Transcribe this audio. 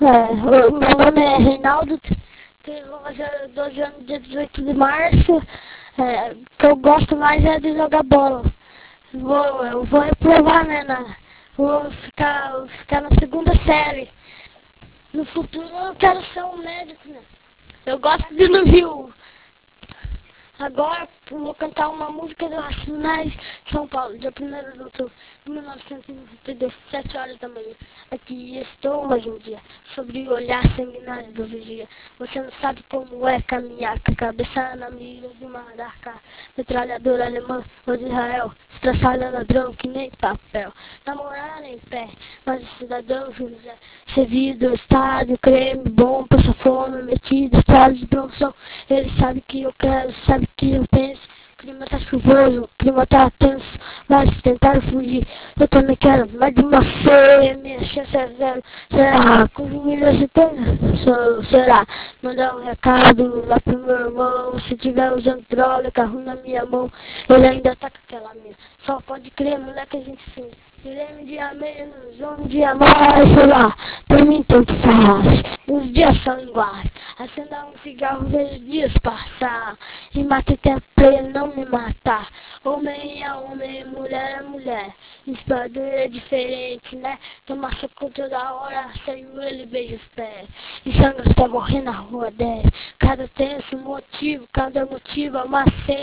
Meu nome é Reinaldo, vou fazer 12 anos dia 18 de março. O que eu gosto mais é de jogar bola. Eu vou reprovar, né? Vou ficar na segunda série. No futuro eu quero ser um médico, né? Eu gosto de ir no Rio. Agora eu vou cantar uma música do Racionais São Paulo, dia 1º de outubro de 1992, 7 horas da manhã. Aqui estou hoje em dia, sobre o olhar sanguinário do vigia. Você não sabe como é caminhar com a cabeça na mira de uma arca. Metralhadora alemã ou de Israel, estraçalha ladrão que nem papel. Namorar em pé, mas o cidadão José, servido, estádio, creme, bom, passa fome, metido, estado de bronção. Ele sabe que eu quero, sabe que eu penso. O clima tá chuvoso, o clima tá tenso, mas tentaram fugir. Eu também quero, mais de uma feia, minha chance é zero. Será? Com milhões de será? Mandar um recado lá pro meu irmão. Se tiver usando droga, carro na minha mão, ele ainda tá com aquela mina. Só pode crer, moleque, a gente fina. Tirei um dia menos, um dia mais, sei lá, pra mim tanto faz. Os dias são iguais. Acender um cigarro, vejo os dias passar. E mata o tempo pra ele não me matar. Homem é homem, mulher é mulher. Espadura é diferente, né? Toma soco toda hora, saiu ele beija os pés. E sangue pra morrer na rua 10. Cada tem esse motivo, cada motivo é uma cena.